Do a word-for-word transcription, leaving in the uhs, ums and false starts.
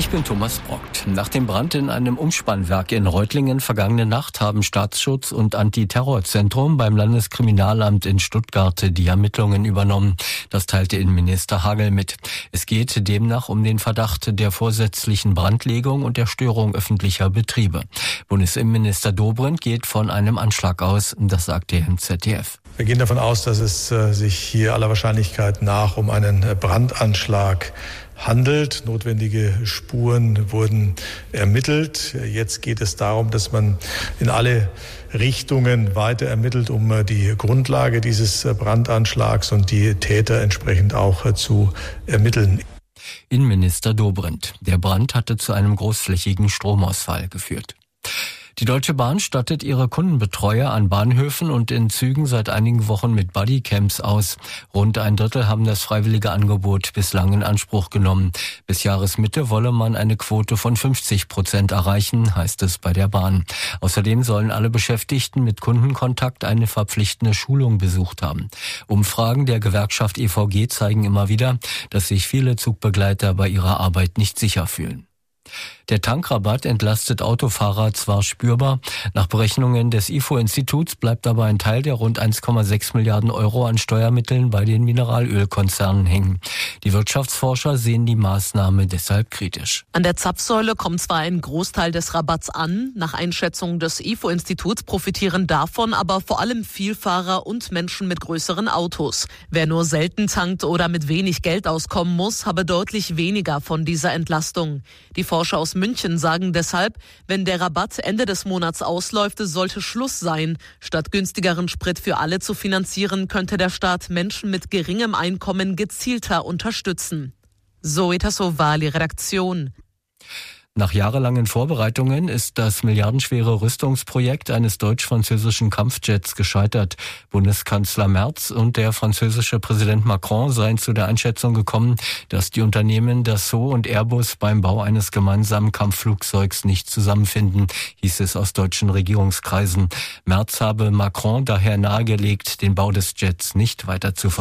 Ich bin Thomas Brockt. Nach dem Brand in einem Umspannwerk in Reutlingen vergangene Nacht haben Staatsschutz und Antiterrorzentrum beim Landeskriminalamt in Stuttgart die Ermittlungen übernommen. Das teilte Innenminister Hagel mit. Es geht demnach um den Verdacht der vorsätzlichen Brandlegung und der Störung öffentlicher Betriebe. Bundesinnenminister Dobrindt geht von einem Anschlag aus, das sagte er im Z D F. Wir gehen davon aus, dass es äh, sich hier aller Wahrscheinlichkeit nach um einen Brandanschlag handelt. Notwendige Spuren wurden ermittelt. Jetzt geht es darum, dass man in alle Richtungen weiter ermittelt, um die Grundlage dieses Brandanschlags und die Täter entsprechend auch zu ermitteln. Innenminister Dobrindt. Der Brand hatte zu einem großflächigen Stromausfall geführt. Die Deutsche Bahn stattet ihre Kundenbetreuer an Bahnhöfen und in Zügen seit einigen Wochen mit Bodycams aus. Rund ein Drittel haben das freiwillige Angebot bislang in Anspruch genommen. Bis Jahresmitte wolle man eine Quote von fünfzig Prozent erreichen, heißt es bei der Bahn. Außerdem sollen alle Beschäftigten mit Kundenkontakt eine verpflichtende Schulung besucht haben. Umfragen der Gewerkschaft E V G zeigen immer wieder, dass sich viele Zugbegleiter bei ihrer Arbeit nicht sicher fühlen. Der Tankrabatt entlastet Autofahrer zwar spürbar. Nach Berechnungen des I F O-Instituts bleibt aber ein Teil der rund eins Komma sechs Milliarden Euro an Steuermitteln bei den Mineralölkonzernen hängen. Die Wirtschaftsforscher sehen die Maßnahme deshalb kritisch. An der Zapfsäule kommt zwar ein Großteil des Rabatts an. Nach Einschätzung des I F O-Instituts profitieren davon aber vor allem Vielfahrer und Menschen mit größeren Autos. Wer nur selten tankt oder mit wenig Geld auskommen muss, habe deutlich weniger von dieser Entlastung. Die Forscher aus München sagen deshalb, wenn der Rabatt Ende des Monats ausläuft, sollte Schluss sein. Statt günstigeren Sprit für alle zu finanzieren, könnte der Staat Menschen mit geringem Einkommen gezielter unterstützen. Zoe Tassovali, Redaktion. Nach jahrelangen Vorbereitungen ist das milliardenschwere Rüstungsprojekt eines deutsch-französischen Kampfjets gescheitert. Bundeskanzler Merz und der französische Präsident Macron seien zu der Einschätzung gekommen, dass die Unternehmen Dassault und Airbus beim Bau eines gemeinsamen Kampfflugzeugs nicht zusammenfinden, hieß es aus deutschen Regierungskreisen. Merz habe Macron daher nahegelegt, den Bau des Jets nicht weiter zu